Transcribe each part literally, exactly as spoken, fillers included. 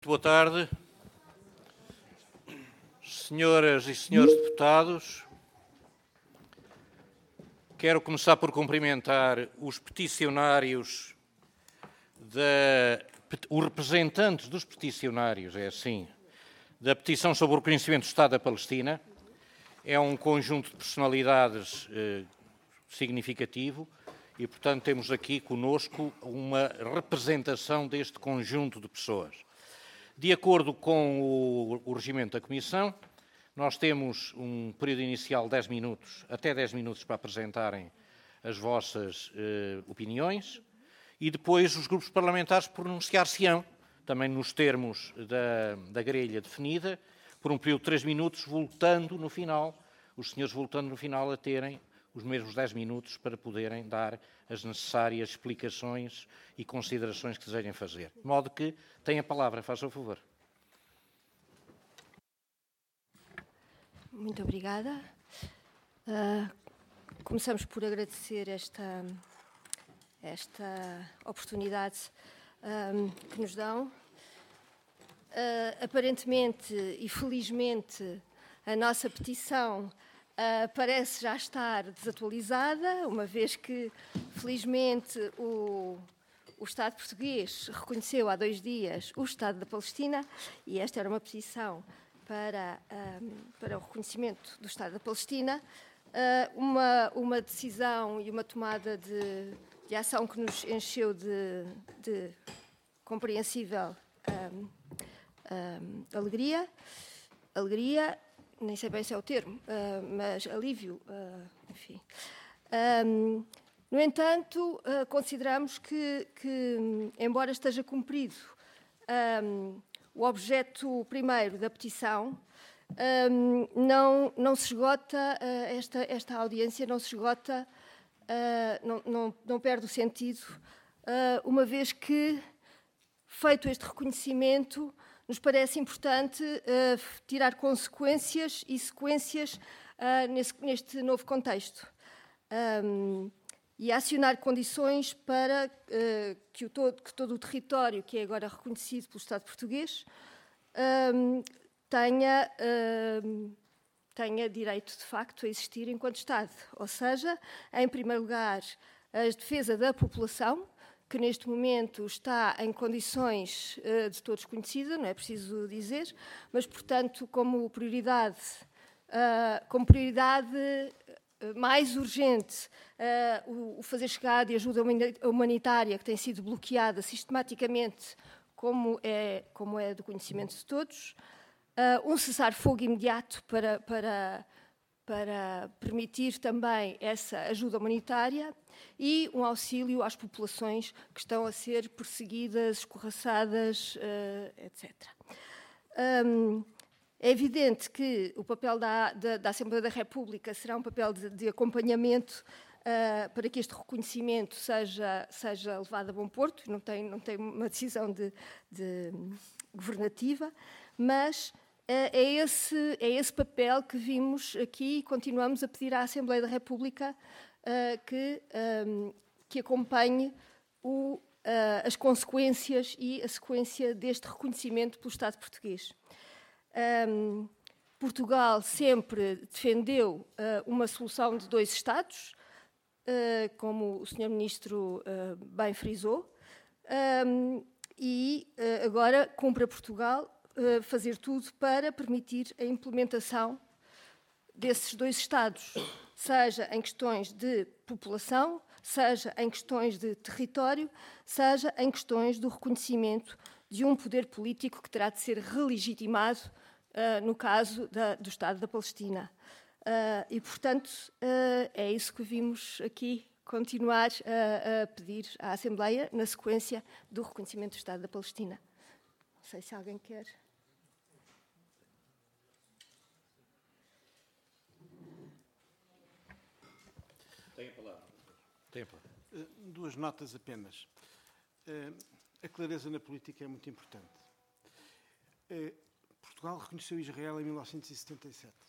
Boa tarde, senhoras e senhores deputados. Quero começar por cumprimentar os peticionários, da, os representantes dos peticionários, é assim, da petição sobre o reconhecimento do Estado da Palestina. É um conjunto de personalidades eh, significativo e, portanto, temos aqui conosco uma representação deste conjunto de pessoas. De acordo com o, o regimento da Comissão, nós temos um período inicial de dez minutos, até dez minutos para apresentarem as vossas eh, opiniões e depois os grupos parlamentares pronunciar-se-ão, também nos termos da, da grelha definida, por um período de três minutos, voltando no final, os senhores voltando no final a terem os mesmos dez minutos para poderem dar as necessárias explicações e considerações que desejem fazer. De modo que tem a palavra, faça o favor. Muito obrigada. Uh, começamos por agradecer esta, esta oportunidade um, que nos dão. Uh, aparentemente e felizmente a nossa petição Uh, parece já estar desatualizada, uma vez que, felizmente, o, o Estado português reconheceu há dois dias o Estado da Palestina e esta era uma petição para, um, para o reconhecimento do Estado da Palestina, uh, uma, uma decisão e uma tomada de, de ação que nos encheu de, de compreensível um, um, alegria, alegria nem sei bem se é o termo, uh, mas alívio, uh, enfim. Um, no entanto, uh, consideramos que, que, embora esteja cumprido um, o objeto primeiro da petição, um, não, não se esgota, uh, esta, esta audiência não se esgota, uh, não, não, não perde o sentido, uh, uma vez que, feito este reconhecimento, nos parece importante uh, tirar consequências e sequências uh, nesse, neste novo contexto um, e acionar condições para uh, que, o todo, que todo o território que é agora reconhecido pelo Estado português um, tenha, uh, tenha direito de facto a existir enquanto Estado. Ou seja, em primeiro lugar, a defesa da população, que neste momento está em condições uh, de todos conhecidas, não é preciso dizer, mas, portanto, como prioridade, uh, como prioridade uh, mais urgente, uh, o, o fazer chegar de ajuda humanitária que tem sido bloqueada sistematicamente, como é, como é do conhecimento de todos, uh, um cessar-fogo imediato para, para, para permitir também essa ajuda humanitária e um auxílio às populações que estão a ser perseguidas, escorraçadas, uh, etcétera. Um, é evidente que o papel da, da, da Assembleia da República será um papel de, de acompanhamento uh, para que este reconhecimento seja, seja levado a bom porto, não tem, não tem uma decisão de, de governativa, mas uh, é, esse, é esse papel que vimos aqui e continuamos a pedir à Assembleia da República Uh, que, um, que acompanhe o, uh, as consequências e a sequência deste reconhecimento pelo Estado português. Um, Portugal sempre defendeu uh, uma solução de dois Estados, uh, como o senhor Ministro uh, bem frisou, um, e uh, agora cumpre a Portugal uh, fazer tudo para permitir a implementação desses dois Estados, seja em questões de população, seja em questões de território, seja em questões do reconhecimento de um poder político que terá de ser relegitimado uh, no caso da, do Estado da Palestina. Uh, e, portanto, uh, é isso que vimos aqui continuar uh, a pedir à Assembleia na sequência do reconhecimento do Estado da Palestina. Não sei se alguém quer... Tem a palavra. Tem a palavra. Uh, duas notas apenas. Uh, a clareza na política é muito importante. Uh, Portugal reconheceu Israel em mil novecentos e setenta e sete.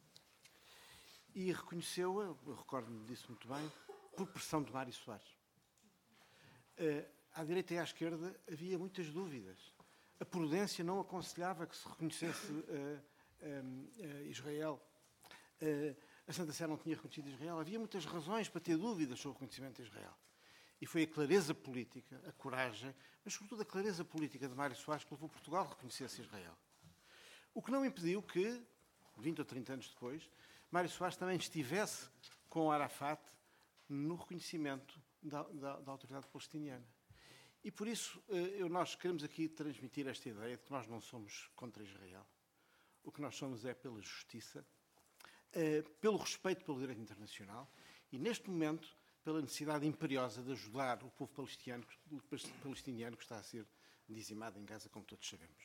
E reconheceu-a, eu recordo-me disso muito bem, por pressão de Mário Soares. Uh, à direita e à esquerda havia muitas dúvidas. a prudência não aconselhava que se reconhecesse uh, um, uh, Israel. Uh, a Santa Sé não tinha reconhecido Israel. Havia muitas razões para ter dúvidas sobre o reconhecimento de Israel. E foi a clareza política, a coragem, mas sobretudo a clareza política de Mário Soares que levou Portugal a reconhecer-se Israel. O que não impediu que, vinte ou trinta anos depois, Mário Soares também estivesse com Arafat no reconhecimento da, da, da autoridade palestiniana. E por isso eu, nós queremos aqui transmitir esta ideia de que nós não somos contra Israel. O que nós somos é pela justiça, pelo respeito pelo direito internacional e, neste momento, pela necessidade imperiosa de ajudar o povo palestiniano, o palestiniano que está a ser dizimado em Gaza, como todos sabemos.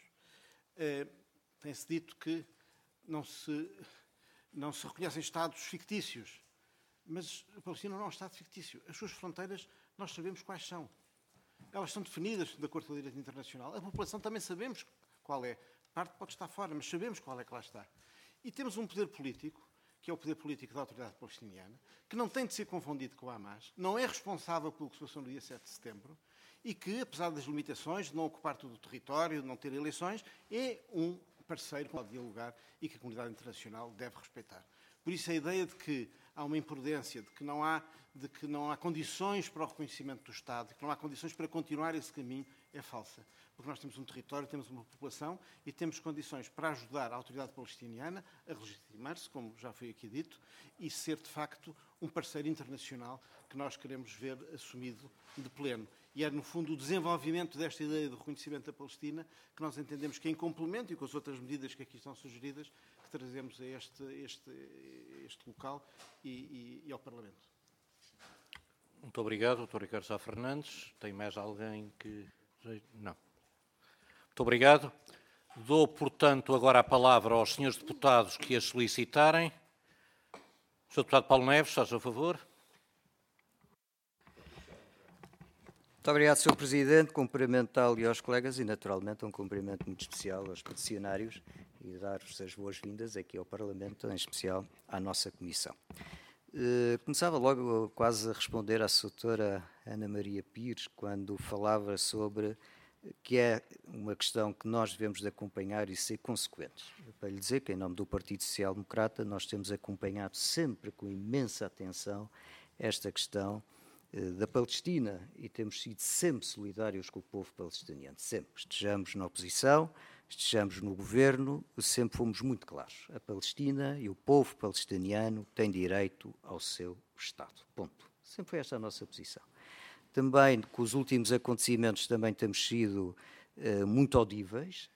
Tem-se dito que não se, não se reconhecem Estados fictícios, mas a Palestina não é um Estado fictício. As suas fronteiras nós sabemos quais são. Elas são definidas de acordo com o direito internacional. A população também sabemos qual é. Parte pode estar fora, mas sabemos qual é que lá está. E temos um poder político, que é o poder político da autoridade palestiniana, que não tem de ser confundido com o Hamas, não é responsável pelo que se passou no dia sete de setembro e que, apesar das limitações de não ocupar todo o território, de não ter eleições, é um parceiro que pode dialogar e que a comunidade internacional deve respeitar. Por isso a ideia de que há uma imprudência, de que não há, de que não há condições para o reconhecimento do Estado, de que não há condições para continuar esse caminho, é falsa. Porque nós temos um território, temos uma população e temos condições para ajudar a autoridade palestiniana a legitimar-se, como já foi aqui dito, e ser, de facto, um parceiro internacional que nós queremos ver assumido de pleno. E é, no fundo, o desenvolvimento desta ideia de reconhecimento da Palestina que nós entendemos que, em complemento e com as outras medidas que aqui estão sugeridas, que trazemos a este, este, este local e, e, e ao Parlamento. Muito obrigado, doutor Ricardo Sá Fernandes. Tem mais alguém que... Não. Muito obrigado. Dou, portanto, agora a palavra aos senhores deputados que a solicitarem. senhor Deputado Paulo Neves, faz o favor. Muito obrigado, senhor Presidente. Cumprimentá-lo e aos colegas e, naturalmente, um cumprimento muito especial aos peticionários e dar-vos as boas-vindas aqui ao Parlamento, em especial à nossa Comissão. Uh, começava logo quase a responder à doutora Ana Maria Pires, quando falava sobre que é uma questão que nós devemos de acompanhar e ser consequentes. Para lhe dizer que, em nome do Partido Social Democrata, nós temos acompanhado sempre com imensa atenção esta questão uh, da Palestina e temos sido sempre solidários com o povo palestiniano, sempre. Estejamos na oposição, estejamos no governo, sempre fomos muito claros. A Palestina e o povo palestiniano têm direito ao seu Estado. Ponto. Sempre foi esta a nossa posição. Também, com os últimos acontecimentos, também temos sido uh, muito audíveis.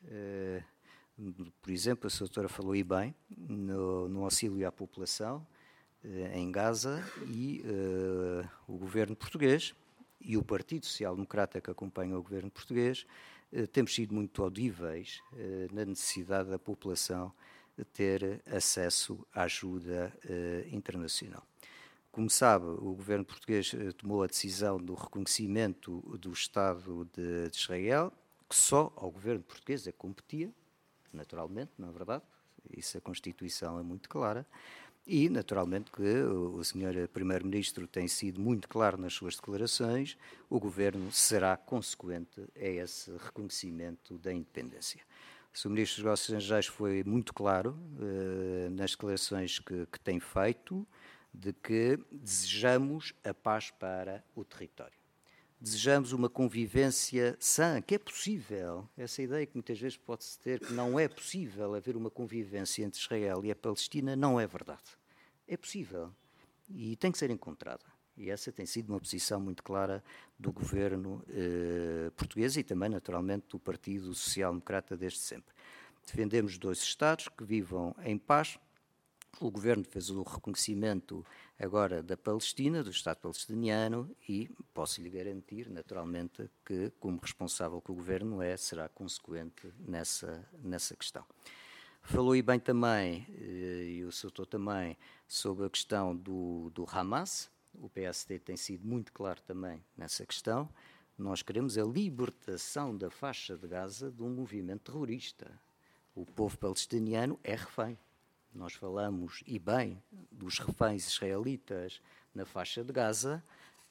Uh, por exemplo, a doutora falou aí bem, no, no auxílio à população uh, em Gaza e uh, o governo português e o Partido Social Democrata que acompanha o governo português temos sido muito audíveis eh, na necessidade da população de ter acesso à ajuda eh, internacional. Como sabe, o governo português eh, tomou a decisão do reconhecimento do Estado de, de Israel, que só ao governo português é que competia, naturalmente, não é verdade? Isso a Constituição é muito clara. E, naturalmente, que o senhor Primeiro-Ministro tem sido muito claro nas suas declarações, o Governo será consequente a esse reconhecimento da independência. O senhor Ministro dos Negócios Estrangeiros foi muito claro eh, nas declarações que, que tem feito, de que desejamos a paz para o território. Desejamos uma convivência sã, que é possível. Essa ideia que muitas vezes pode-se ter, que não é possível haver uma convivência entre Israel e a Palestina, não é verdade. É possível e tem que ser encontrada. E essa tem sido uma posição muito clara do governo eh, português e também, naturalmente, do Partido Social Democrata desde sempre. Defendemos dois Estados que vivam em paz. O governo fez o reconhecimento agora da Palestina, do Estado palestiniano, e posso lhe garantir, naturalmente, que, como responsável que o governo é, será consequente nessa, nessa questão. Falou aí bem também, e o doutor também, sobre a questão do, do Hamas. O P S D tem sido muito claro também nessa questão. Nós queremos a libertação da faixa de Gaza de um movimento terrorista. O povo palestiniano é refém. Nós falamos, e bem, dos reféns israelitas na faixa de Gaza,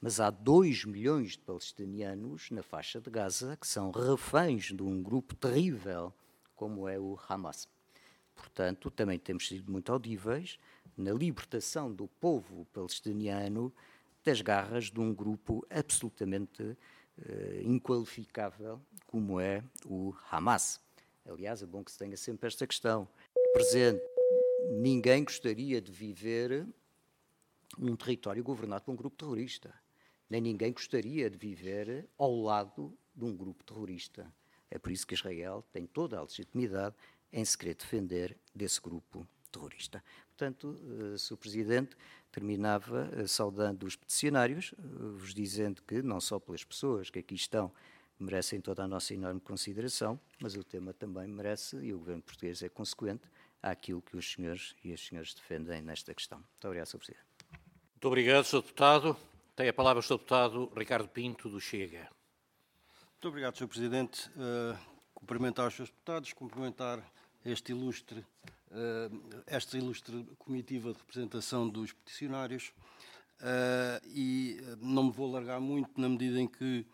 mas há dois milhões de palestinianos na faixa de Gaza que são reféns de um grupo terrível como é o Hamas. Portanto, também temos sido muito audíveis na libertação do povo palestiniano das garras de um grupo absolutamente eh, inqualificável como é o Hamas. Aliás, é bom que se tenha sempre esta questão presente. Ninguém gostaria de viver num território governado por um grupo terrorista. Nem ninguém gostaria de viver ao lado de um grupo terrorista. É por isso que Israel tem toda a legitimidade em se querer defender desse grupo terrorista. Portanto, senhor Presidente, terminava saudando os peticionários, vos dizendo que, não só pelas pessoas que aqui estão, merecem toda a nossa enorme consideração, mas o tema também merece, e o Governo português é consequente, àquilo que os senhores e as senhoras defendem nesta questão. Muito obrigado, senhor Presidente. Muito obrigado, senhor Deputado. Tem a palavra o senhor Deputado Ricardo Pinto, do Chega. Muito obrigado, senhor Presidente. Uh, cumprimentar os senhores deputados, cumprimentar este ilustre, uh, esta ilustre comitiva de representação dos peticionários uh, e não me vou alargar muito na medida em que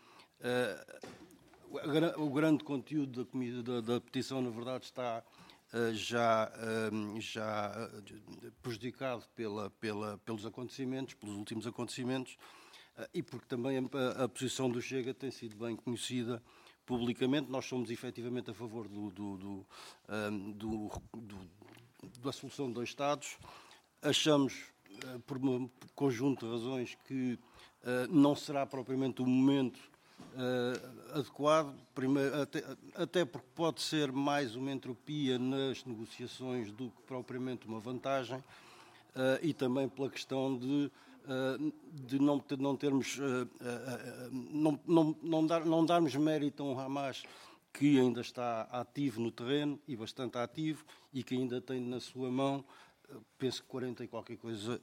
uh, o grande conteúdo da, da, da petição, na verdade, está uh, já, uh, já prejudicado pela, pela, pelos acontecimentos, pelos últimos acontecimentos, uh, e porque também a, a posição do Chega tem sido bem conhecida publicamente. Nós somos efetivamente a favor do, do, do, um, do, do, da solução de dois Estados. Achamos, uh, por um conjunto de razões, que uh, não será propriamente o momento uh, adequado, primeiro, até, até porque pode ser mais uma entropia nas negociações do que propriamente uma vantagem, uh, e também pela questão de de não, não termos, não, não, não, dar, não darmos mérito a um Hamas que ainda está ativo no terreno e bastante ativo e que ainda tem na sua mão, penso que quarenta e qualquer coisa,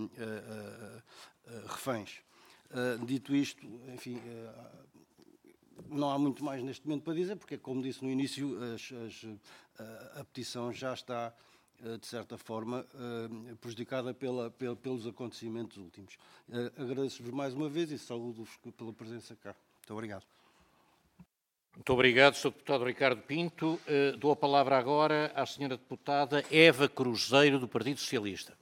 reféns. Dito isto, enfim, não há muito mais neste momento para dizer, porque, como disse no início, as, as, a petição já está, de certa forma, prejudicada pela, pela, pelos acontecimentos últimos. Agradeço-vos mais uma vez e saúdo-vos pela presença cá. Muito obrigado. Muito obrigado, senhor Deputado Ricardo Pinto. Dou a palavra agora à senhora Deputada Eva Cruzeiro, do Partido Socialista.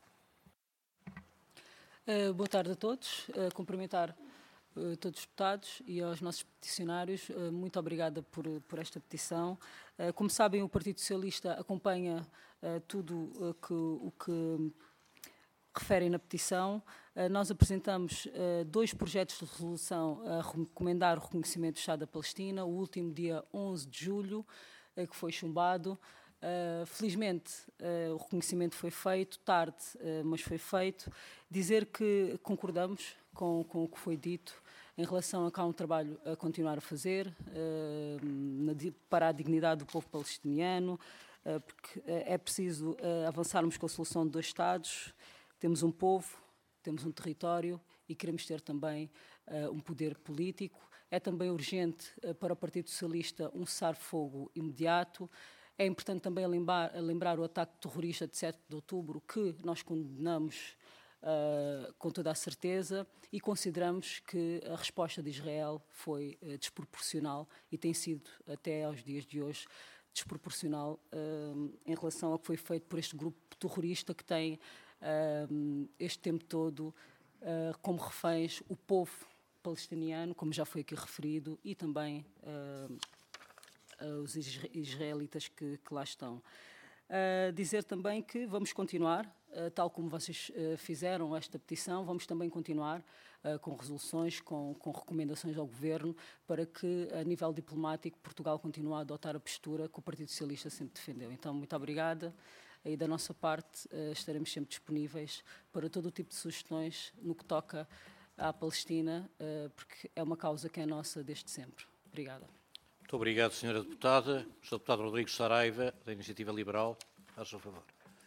Uh, boa tarde a todos. Uh, cumprimentar uh, todos os deputados e aos nossos peticionários. Uh, muito obrigada por, por esta petição. Uh, como sabem, o Partido Socialista acompanha Uh, tudo uh, que, o que referem na petição. Uh, nós apresentamos uh, dois projetos de resolução a recomendar o reconhecimento do Estado da Palestina, o último dia onze de julho, uh, que foi chumbado. Uh, felizmente, uh, o reconhecimento foi feito, tarde, uh, mas foi feito. Dizer que concordamos com, com o que foi dito em relação a que há um trabalho a continuar a fazer uh, na, para a dignidade do povo palestiniano, porque é preciso avançarmos com a solução de dois Estados. Temos um povo, temos um território e queremos ter também um poder político. É também urgente para o Partido Socialista um cessar-fogo imediato. É importante também lembrar, lembrar o ataque terrorista de sete de outubro, que nós condenamos uh, com toda a certeza e consideramos que a resposta de Israel foi uh, desproporcional e tem sido, até aos dias de hoje, desproporcional uh, em relação ao que foi feito por este grupo terrorista que tem uh, este tempo todo uh, como reféns o povo palestiniano, como já foi aqui referido, e também uh, uh, os israelitas que, que lá estão. Uh, dizer também que vamos continuar, uh, tal como vocês uh, fizeram esta petição, vamos também continuar uh, com resoluções, com, com recomendações ao Governo, para que, a nível diplomático, Portugal continue a adotar a postura que o Partido Socialista sempre defendeu. Então, muito obrigada. E da nossa parte, uh, estaremos sempre disponíveis para todo o tipo de sugestões no que toca à Palestina, uh, porque é uma causa que é nossa desde sempre. Obrigada. Muito obrigado, senhora Deputada. O senhor Deputado Rodrigues Saraiva, da Iniciativa Liberal, a seu favor.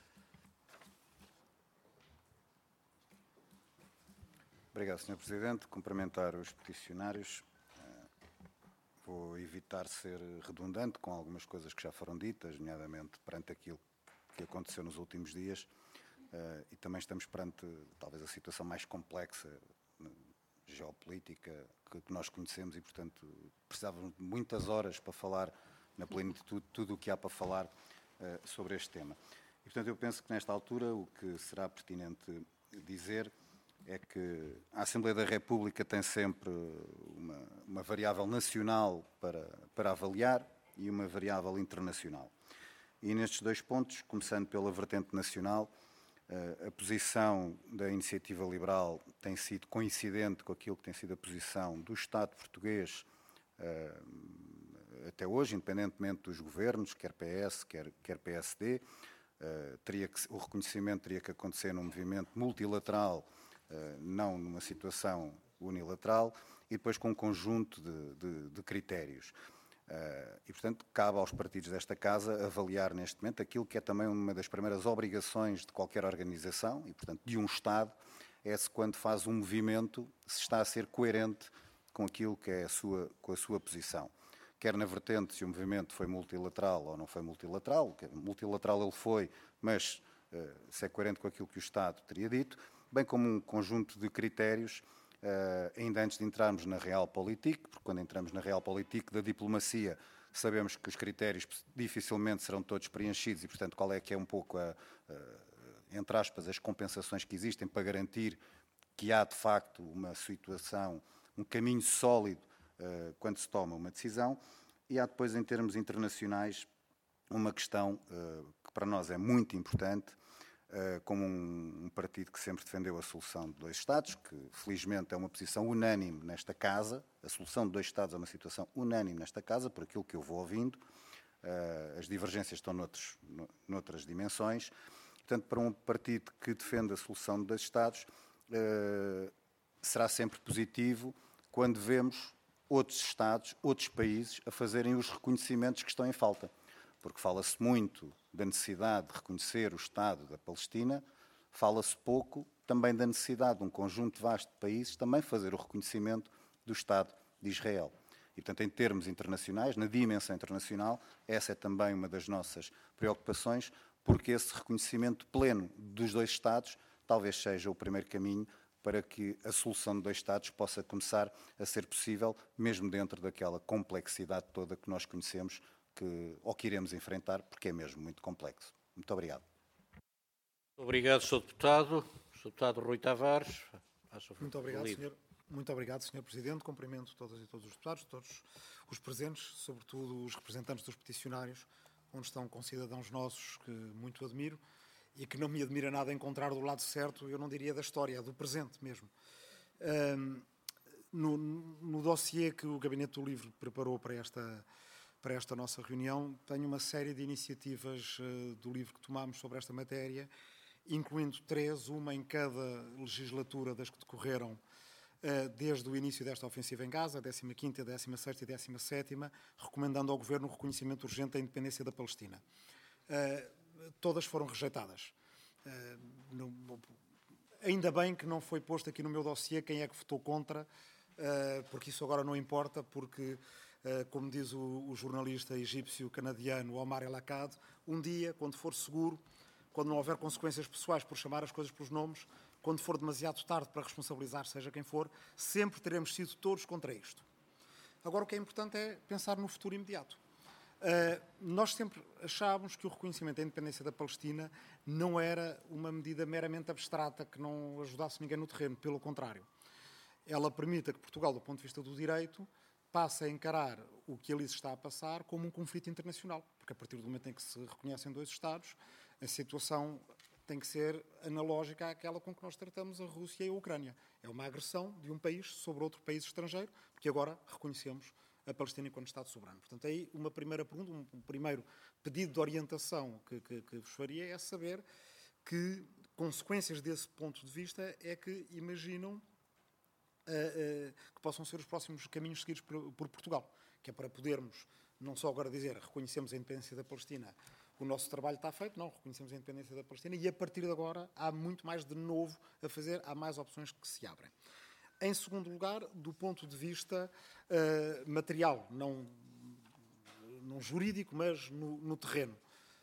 Obrigado, senhor Presidente. Cumprimentar os peticionários. Vou evitar ser redundante com algumas coisas que já foram ditas, nomeadamente perante aquilo que aconteceu nos últimos dias, e também estamos perante talvez a situação mais complexa geopolítica que, que nós conhecemos e, portanto, precisávamos de muitas horas para falar na plenitude tudo o que há para falar uh, sobre este tema. E, portanto, eu penso que nesta altura o que será pertinente dizer é que a Assembleia da República tem sempre uma, uma variável nacional para, para avaliar e uma variável internacional. E nestes dois pontos, começando pela vertente nacional, a posição da Iniciativa Liberal tem sido coincidente com aquilo que tem sido a posição do Estado português até hoje, independentemente dos governos, quer P S, quer, quer P S D. Teria que, o reconhecimento teria que acontecer num movimento multilateral, não numa situação unilateral, e depois com um conjunto de, de, de critérios. Uh, e, portanto, cabe aos partidos desta Casa avaliar neste momento aquilo que é também uma das primeiras obrigações de qualquer organização e, portanto, de um Estado, é se quando faz um movimento se está a ser coerente com aquilo que é a sua, com a sua posição. Quer na vertente se o movimento foi multilateral ou não foi multilateral, multilateral ele foi, mas uh, se é coerente com aquilo que o Estado teria dito, bem como um conjunto de critérios. Uh, ainda antes de entrarmos na realpolitik, porque quando entramos na realpolitik da diplomacia sabemos que os critérios dificilmente serão todos preenchidos e, portanto, qual é que é um pouco, a, a, entre aspas, as compensações que existem para garantir que há, de facto, uma situação, um caminho sólido uh, quando se toma uma decisão. E há depois, em termos internacionais, uma questão uh, que para nós é muito importante, como um, um partido que sempre defendeu a solução de dois Estados, que felizmente é uma posição unânime nesta Casa. A solução de dois Estados é uma situação unânime nesta Casa, por aquilo que eu vou ouvindo. Uh, as divergências estão noutros, no, noutras dimensões. Portanto, para um partido que defende a solução de dois Estados, uh, será sempre positivo quando vemos outros Estados, outros países, a fazerem os reconhecimentos que estão em falta. Porque fala-se muito da necessidade de reconhecer o Estado da Palestina, fala-se pouco também da necessidade de um conjunto vasto de países também fazer o reconhecimento do Estado de Israel. E, portanto, em termos internacionais, na dimensão internacional, essa é também uma das nossas preocupações, porque esse reconhecimento pleno dos dois Estados talvez seja o primeiro caminho para que a solução de dois Estados possa começar a ser possível, mesmo dentro daquela complexidade toda que nós conhecemos, que, ou que iremos enfrentar, porque é mesmo muito complexo. Muito obrigado. Obrigado, senhor Deputado. senhor Deputado Rui Tavares. Muito obrigado, senhor. Muito obrigado, senhor Presidente. Cumprimento todas e todos os deputados, todos os presentes, sobretudo os representantes dos peticionários, onde estão com cidadãos nossos que muito admiro e que não me admira nada encontrar do lado certo, eu não diria da história, do presente mesmo. Um, no, no dossiê que o Gabinete do Livro preparou para esta... para esta nossa reunião, tenho uma série de iniciativas uh, do livro que tomámos sobre esta matéria, incluindo três, uma em cada legislatura das que decorreram uh, desde o início desta ofensiva em Gaza, a décima quinta, a décima sexta e a décima sétima, recomendando ao Governo o reconhecimento urgente da independência da Palestina. Uh, todas foram rejeitadas. Uh, no, ainda bem que não foi posto aqui no meu dossiê quem é que votou contra, uh, porque isso agora não importa, porque... Uh, como diz o, o jornalista egípcio-canadiano Omar El Akkad, um dia, quando for seguro, quando não houver consequências pessoais por chamar as coisas pelos nomes, quando for demasiado tarde para responsabilizar seja quem for, sempre teremos sido todos contra isto. Agora, o que é importante é pensar no futuro imediato. Uh, nós sempre achávamos que o reconhecimento da independência da Palestina não era uma medida meramente abstrata que não ajudasse ninguém no terreno, pelo contrário. Ela permite que Portugal, do ponto de vista do direito, passa a encarar o que ali se está a passar como um conflito internacional, porque a partir do momento em que se reconhecem dois Estados, a situação tem que ser analógica àquela com que nós tratamos a Rússia e a Ucrânia. É uma agressão de um país sobre outro país estrangeiro, porque agora reconhecemos a Palestina enquanto Estado soberano. Portanto, aí uma primeira pergunta, um primeiro pedido de orientação que, que, que vos faria é saber que consequências desse ponto de vista é que imaginam Uh, uh, que possam ser os próximos caminhos seguidos por, por Portugal, que é para podermos, não só agora dizer reconhecemos a independência da Palestina, o nosso trabalho está feito, não, reconhecemos a independência da Palestina e a partir de agora há muito mais de novo a fazer, há mais opções que se abrem. Em segundo lugar, do ponto de vista uh, material, não, não jurídico, mas no, no terreno,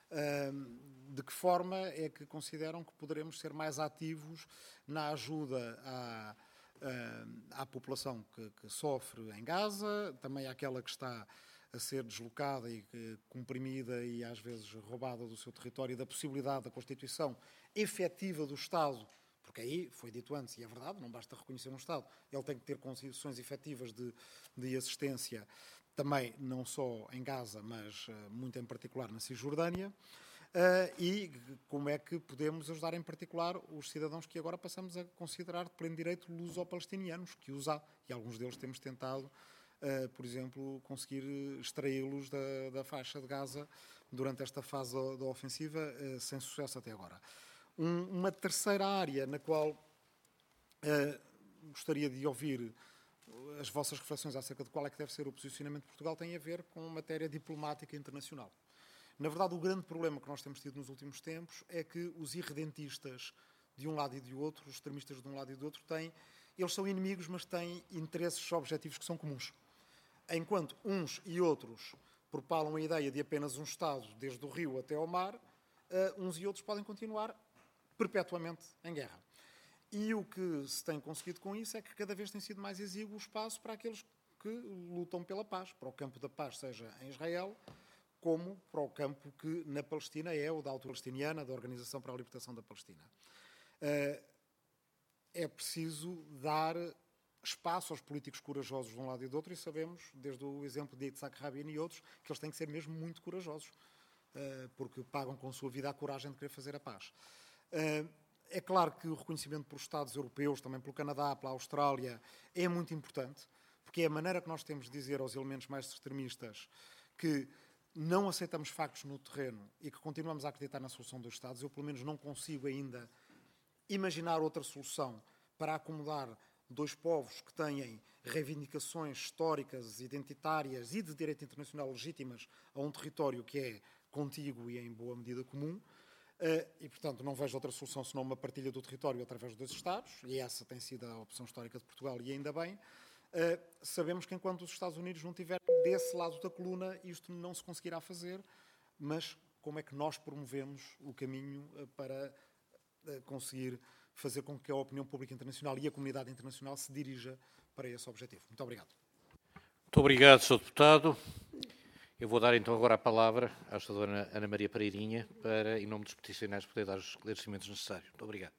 uh, de que forma é que consideram que poderemos ser mais ativos na ajuda à à população que, que sofre em Gaza, também àquela que está a ser deslocada e que, comprimida e às vezes roubada do seu território, e da possibilidade da constituição efetiva do Estado, porque aí, foi dito antes, e é verdade, não basta reconhecer um Estado, ele tem que ter condições efetivas de, de assistência, também não só em Gaza, mas uh, muito em particular na Cisjordânia, uh, e como é que podemos ajudar em particular os cidadãos que agora passamos a considerar de pleno direito luso-palestinianos, que os há, e alguns deles temos tentado, uh, por exemplo, conseguir extraí-los da, da faixa de Gaza durante esta fase da, da ofensiva, uh, sem sucesso até agora. Um, uma terceira área na qual uh, gostaria de ouvir as vossas reflexões acerca de qual é que deve ser o posicionamento de Portugal tem a ver com matéria diplomática internacional. Na verdade, o grande problema que nós temos tido nos últimos tempos é que os irredentistas de um lado e do outro, os extremistas de um lado e do outro, têm, eles são inimigos, mas têm interesses objetivos que são comuns. Enquanto uns e outros propalam a ideia de apenas um Estado, desde o rio até ao mar, uh, uns e outros podem continuar perpetuamente em guerra. E o que se tem conseguido com isso é que cada vez tem sido mais exíguo o espaço para aqueles que lutam pela paz, para o campo da paz, seja em Israel, como para o campo que na Palestina é o da Auto-Palestiniana, da Organização para a Libertação da Palestina. É preciso dar espaço aos políticos corajosos de um lado e do outro, e sabemos, desde o exemplo de Yitzhak Rabin e outros, que eles têm que ser mesmo muito corajosos, porque pagam com a sua vida a coragem de querer fazer a paz. É claro que o reconhecimento pelos Estados europeus, também pelo Canadá, pela Austrália, é muito importante, porque é a maneira que nós temos de dizer aos elementos mais extremistas que não aceitamos factos no terreno e que continuamos a acreditar na solução dos Estados. Eu, pelo menos, não consigo ainda imaginar outra solução para acomodar dois povos que têm reivindicações históricas, identitárias e de direito internacional legítimas a um território que é contíguo e em boa medida comum. Uh, e, portanto, não vejo outra solução senão uma partilha do território através dos dois Estados, e essa tem sido a opção histórica de Portugal, e ainda bem. Uh, sabemos que enquanto os Estados Unidos não estiverem desse lado da coluna, isto não se conseguirá fazer, mas como é que nós promovemos o caminho uh, para uh, conseguir fazer com que a opinião pública internacional e a comunidade internacional se dirija para esse objetivo? Muito obrigado. Muito obrigado, senhor Deputado. Eu vou dar então agora a palavra à senhora Ana Maria Pereirinha para, em nome dos peticionários, poder dar os esclarecimentos necessários. Muito obrigado.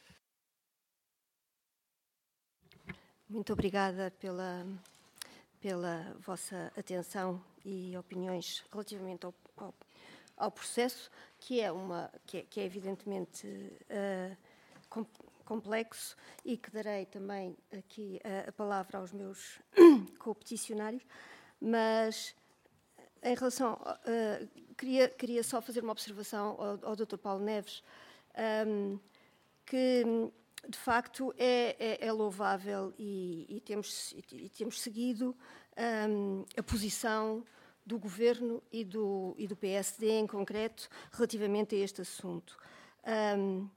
Muito obrigada pela, pela vossa atenção e opiniões relativamente ao, ao, ao processo, que é, uma, que é, que é evidentemente uh, com, complexo, e que darei também aqui a, a palavra aos meus co-peticionários, mas em relação, uh, queria, queria só fazer uma observação ao, ao doutor Paulo Neves, um, que de facto é, é, é louvável e, e, temos, e, e temos seguido um, a posição do Governo e do, e do P S D em concreto relativamente a este assunto. Um,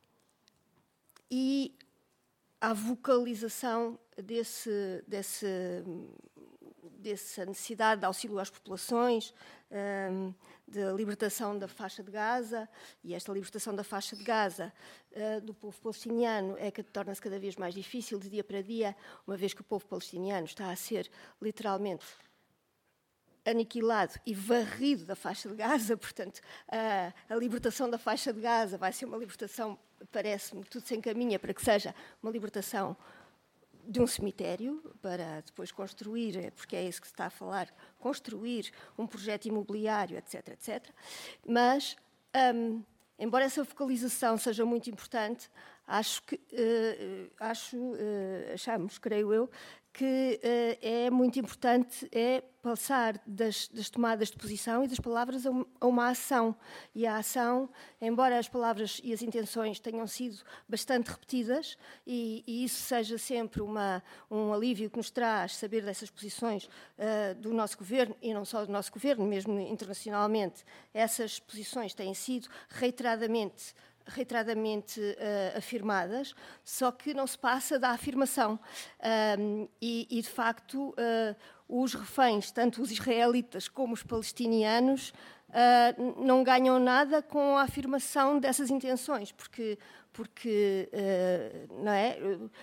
e a vocalização desse, desse dessa necessidade de auxílio às populações, de libertação da faixa de Gaza, e esta libertação da faixa de Gaza do povo palestiniano é que torna-se cada vez mais difícil de dia para dia, uma vez que o povo palestiniano está a ser literalmente aniquilado e varrido da faixa de Gaza. Portanto, a, a libertação da faixa de Gaza vai ser uma libertação, parece-me, tudo se encaminha para que seja uma libertação de um cemitério, para depois construir, porque é isso que se está a falar, construir um projeto imobiliário, etc, etcétera. Mas, um, embora essa focalização seja muito importante, acho que, uh, acho, uh, achamos, creio eu, que uh, é muito importante é passar das, das tomadas de posição e das palavras a, um, a uma ação. E a ação, embora as palavras e as intenções tenham sido bastante repetidas, e, e isso seja sempre uma, um alívio que nos traz saber dessas posições uh, do nosso governo, e não só do nosso governo, mesmo internacionalmente, essas posições têm sido reiteradamente reiteradamente uh, afirmadas, só que não se passa da afirmação. Um, e, e, de facto, uh, os reféns, tanto os israelitas como os palestinianos, uh, não ganham nada com a afirmação dessas intenções, porque, porque uh, não é?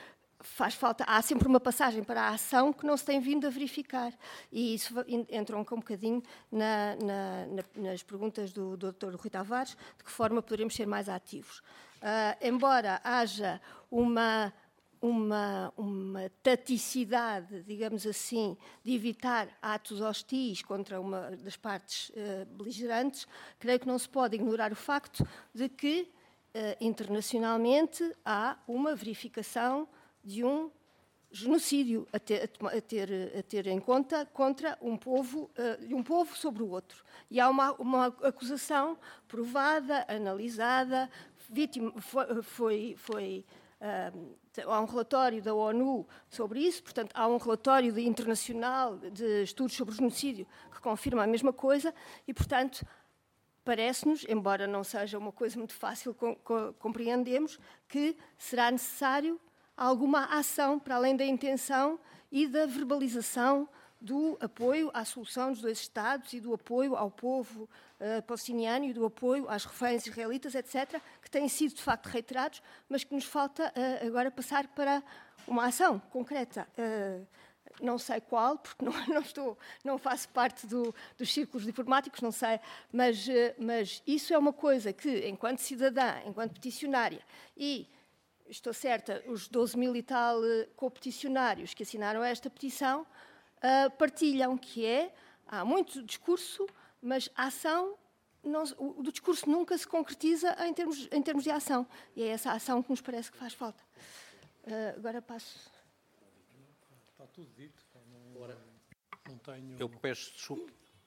faz falta, há sempre uma passagem para a ação que não se tem vindo a verificar. E isso entra um bocadinho na, na, na, nas perguntas do, do doutor Rui Tavares, de que forma poderemos ser mais ativos. Uh, embora haja uma, uma, uma taticidade, digamos assim, de evitar atos hostis contra uma das partes uh, beligerantes, creio que não se pode ignorar o facto de que, uh, internacionalmente, há uma verificação de um genocídio a ter, a ter, a ter em conta contra um povo, uh, um povo sobre o outro. E há uma, uma acusação provada, analisada, vítima, foi, foi, foi uh, há um relatório da ONU sobre isso, portanto, há um relatório de, internacional de estudos sobre o genocídio que confirma a mesma coisa e, portanto, parece-nos, embora não seja uma coisa muito fácil com, com, compreendemos, que será necessário alguma ação para além da intenção e da verbalização do apoio à solução dos dois Estados e do apoio ao povo uh, palestiniano e do apoio às reféns israelitas, etcétera, que têm sido, de facto, reiterados, mas que nos falta uh, agora passar para uma ação concreta. Uh, não sei qual, porque não, não, estou, não faço parte do, dos círculos diplomáticos, não sei, mas, uh, mas isso é uma coisa que, enquanto cidadã, enquanto peticionária e estou certa, os doze mil e tal uh, co-peticionários que assinaram esta petição uh, partilham, que é, há muito discurso, mas a ação, não, o, o discurso nunca se concretiza em termos, em termos de ação. E é essa ação que nos parece que faz falta. Uh, agora passo. Está tudo dito. Não, não tenho... Eu peço desculpa.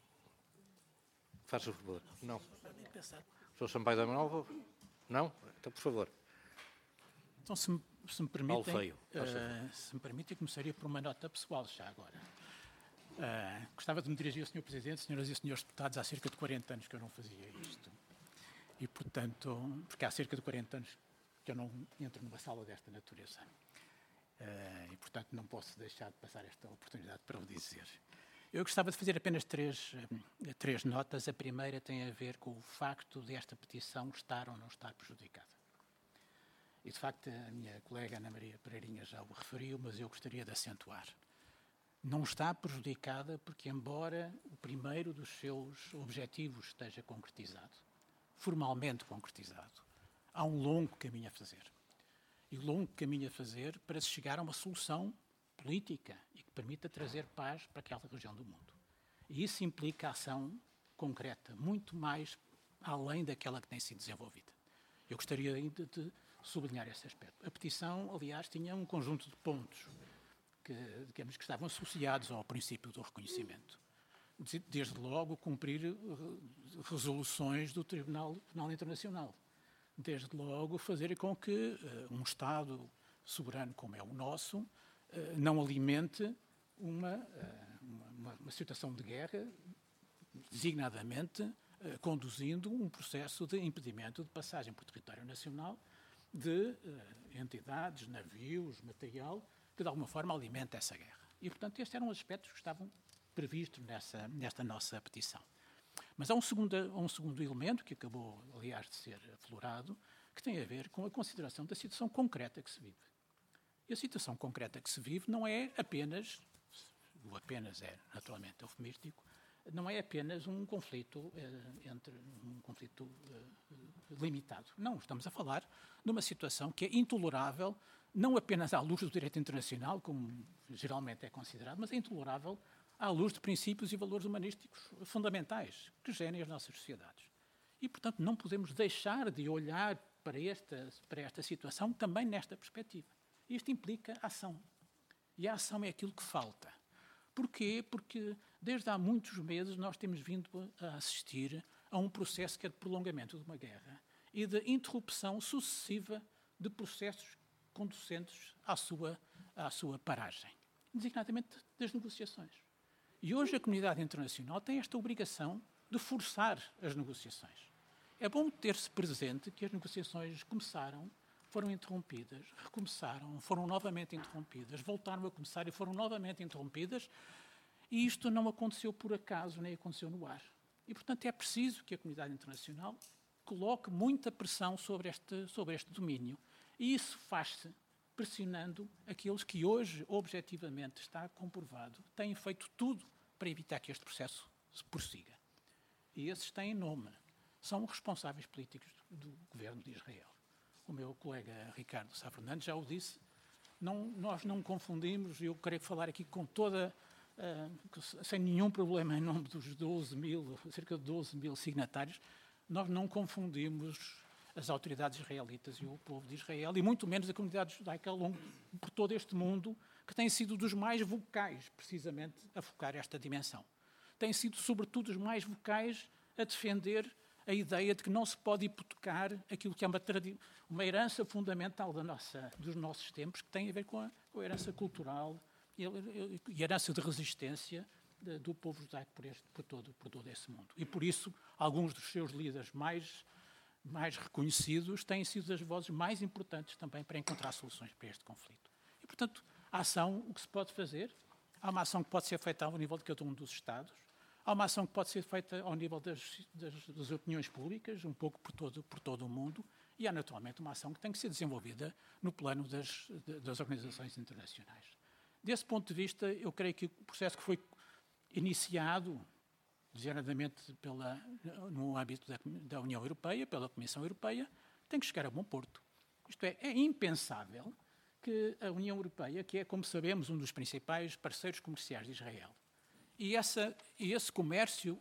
Faça o favor. Não. Sou Sampaio da Nova? Não? Então, por favor. Então, se me, se me permitem, Alfeio, uh, se me permitem, começaria por uma nota pessoal já agora. Uh, gostava de me dirigir ao senhor Presidente, senhoras e senhores deputados, há cerca de quarenta anos que eu não fazia isto. E, portanto, porque há cerca de quarenta anos que eu não entro numa sala desta natureza. Uh, e, portanto, não posso deixar de passar esta oportunidade para o dizer. Eu gostava de fazer apenas três, uh, três notas. A primeira tem a ver com o facto desta petição estar ou não estar prejudicada. E, de facto, a minha colega Ana Maria Pereirinha já o referiu, mas eu gostaria de acentuar. Não está prejudicada porque, embora o primeiro dos seus objetivos esteja concretizado, formalmente concretizado, há um longo caminho a fazer. E longo caminho a fazer para se chegar a uma solução política e que permita trazer paz para aquela região do mundo. E isso implica ação concreta, muito mais além daquela que tem sido desenvolvida. Eu gostaria ainda de sublinhar esse aspecto. A petição, aliás, tinha um conjunto de pontos que, digamos, que estavam associados ao princípio do reconhecimento. Desde logo, cumprir resoluções do Tribunal Penal Internacional. Desde logo, fazer com que uh, um Estado soberano como é o nosso uh, não alimente uma, uh, uma, uma situação de guerra, designadamente uh, conduzindo um processo de impedimento de passagem por território nacional de uh, entidades, navios, material, que de alguma forma alimenta essa guerra. E, portanto, estes eram os aspectos que estavam previstos nessa, nesta nossa petição. Mas há um, segundo, um segundo elemento, que acabou, aliás, de ser aflorado, que tem a ver com a consideração da situação concreta que se vive. E a situação concreta que se vive não é apenas, o apenas é naturalmente eufemístico, não é apenas um conflito eh, entre um conflito eh, limitado. Não, estamos a falar de uma situação que é intolerável, não apenas à luz do direito internacional, como geralmente é considerado, mas é intolerável à luz de princípios e valores humanísticos fundamentais que gerem as nossas sociedades. E, portanto, não podemos deixar de olhar para esta, para esta situação também nesta perspectiva. Isto implica ação. E a ação é aquilo que falta. Porquê? Porque desde há muitos meses nós temos vindo a assistir a um processo que é de prolongamento de uma guerra e de interrupção sucessiva de processos conducentes à sua, à sua paragem, designadamente das negociações. E hoje a comunidade internacional tem esta obrigação de forçar as negociações. É bom ter-se presente que as negociações começaram, foram interrompidas, recomeçaram, foram novamente interrompidas, voltaram a começar e foram novamente interrompidas, e isto não aconteceu por acaso, nem aconteceu no ar. E, portanto, é preciso que a comunidade internacional coloque muita pressão sobre este, sobre este domínio. E isso faz-se pressionando aqueles que hoje, objetivamente, está comprovado, têm feito tudo para evitar que este processo se prossiga. E esses têm nome. São responsáveis políticos do governo de Israel. O meu colega Ricardo Sá Fernandes já o disse. Não, nós não confundimos, eu quero falar aqui com toda, uh, sem nenhum problema em nome dos doze mil, cerca de doze mil signatários, nós não confundimos as autoridades israelitas e o povo de Israel, e muito menos a comunidade judaica ao longo por todo este mundo, que tem sido dos mais vocais, precisamente, a focar esta dimensão. Têm sido, sobretudo, os mais vocais a defender a ideia de que não se pode hipotecar aquilo que é uma, uma herança fundamental da nossa, dos nossos tempos, que tem a ver com a, com a herança cultural e a, e a herança de resistência de, do povo judaico por, este, por, todo, por todo esse mundo. E, por isso, alguns dos seus líderes mais mais reconhecidos têm sido as vozes mais importantes também para encontrar soluções para este conflito. E, portanto, a ação, o que se pode fazer, há uma ação que pode ser feita ao nível de cada um dos Estados, há uma ação que pode ser feita ao nível das, das, das opiniões públicas, um pouco por todo, por todo o mundo, e há, naturalmente, uma ação que tem que ser desenvolvida no plano das, das organizações internacionais. Desse ponto de vista, eu creio que o processo que foi iniciado designadamente pela, no âmbito da, da União Europeia, pela Comissão Europeia, tem que chegar a bom porto. Isto é, é impensável que a União Europeia, que é, como sabemos, um dos principais parceiros comerciais de Israel, e, essa, e esse comércio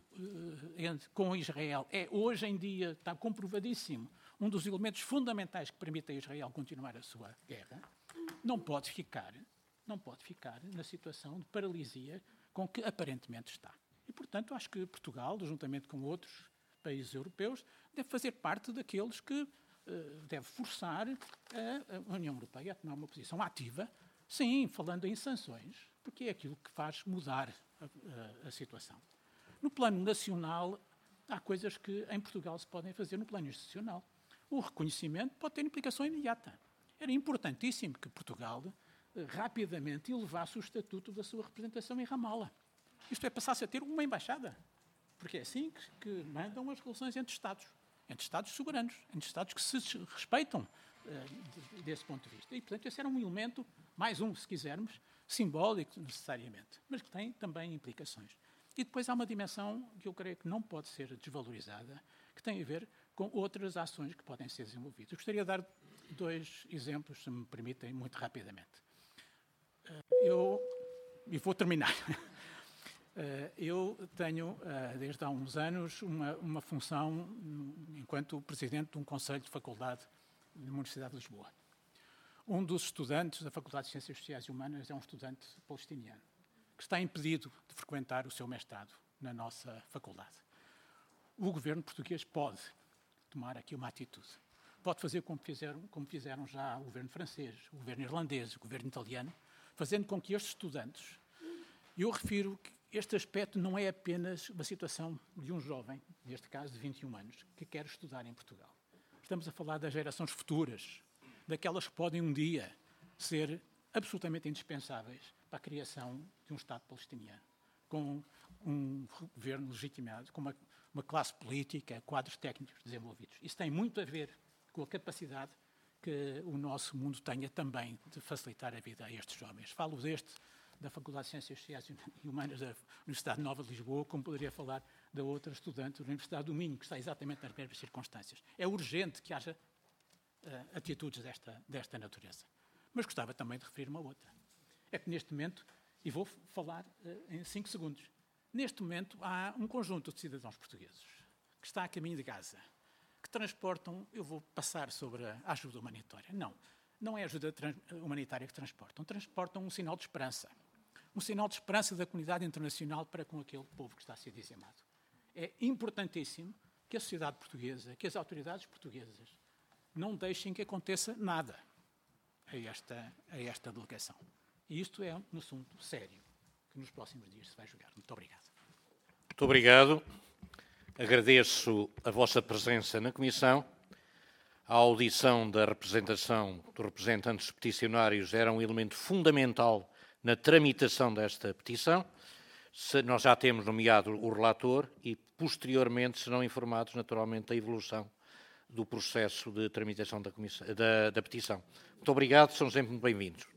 uh, com Israel é, hoje em dia, está comprovadíssimo, um dos elementos fundamentais que permitem a Israel continuar a sua guerra, não pode ficar, não pode ficar na situação de paralisia com que aparentemente está. E, portanto, acho que Portugal, juntamente com outros países europeus, deve fazer parte daqueles que uh, deve forçar a, a União Europeia a tomar uma posição ativa, sim, falando em sanções, porque é aquilo que faz mudar a, a, a situação. No plano nacional, há coisas que em Portugal se podem fazer no plano institucional. O reconhecimento pode ter implicação imediata. Era importantíssimo que Portugal uh, rapidamente elevasse o estatuto da sua representação em Ramala. Isto é, passasse a ter uma embaixada, porque é assim que, que mandam as relações entre Estados, entre Estados soberanos, entre Estados que se respeitam uh, desse ponto de vista. E, portanto, esse era um elemento, mais um, se quisermos, simbólico necessariamente, mas que tem também implicações. E depois há uma dimensão que eu creio que não pode ser desvalorizada, que tem a ver com outras ações que podem ser desenvolvidas. Eu gostaria de dar dois exemplos, se me permitem, muito rapidamente. Uh, eu, e vou terminar. Eu tenho, desde há uns anos, uma, uma função enquanto presidente de um conselho de faculdade da Universidade de Lisboa. Um dos estudantes da Faculdade de Ciências Sociais e Humanas é um estudante palestiniano que está impedido de frequentar o seu mestrado na nossa faculdade. O governo português pode tomar aqui uma atitude. Pode fazer como fizeram, como fizeram já o governo francês, o governo irlandês, o governo italiano, fazendo com que estes estudantes, eu refiro que este aspecto não é apenas uma situação de um jovem, neste caso de vinte e um anos, que quer estudar em Portugal. Estamos a falar das gerações futuras, daquelas que podem um dia ser absolutamente indispensáveis para a criação de um Estado palestiniano, com um governo legitimado, com uma, uma classe política, quadros técnicos desenvolvidos. Isso tem muito a ver com a capacidade que o nosso mundo tenha também de facilitar a vida a estes jovens. Falo deste da Faculdade de Ciências Sociais e Humanas da Universidade Nova de Lisboa, como poderia falar da outra estudante da Universidade do Minho, que está exatamente nas mesmas circunstâncias. É urgente que haja uh, atitudes desta, desta natureza. Mas gostava também de referir uma outra. É que neste momento, e vou falar uh, em cinco segundos, neste momento há um conjunto de cidadãos portugueses que está a caminho de Gaza, que transportam, eu vou passar sobre a ajuda humanitária. Não, não é a ajuda humanitária que transportam, transportam um sinal de esperança. Um sinal de esperança da comunidade internacional para com aquele povo que está a ser dizimado. É importantíssimo que a sociedade portuguesa, que as autoridades portuguesas não deixem que aconteça nada a esta, a esta delegação. E isto é um assunto sério que nos próximos dias se vai julgar. Muito obrigado. Muito obrigado. Agradeço a vossa presença na Comissão. A audição da representação dos representantes peticionários era um elemento fundamental na tramitação desta petição. Se nós já temos nomeado o relator e, posteriormente, serão informados, naturalmente, da evolução do processo de tramitação da, comissão, da, da petição. Muito obrigado, são sempre muito bem-vindos.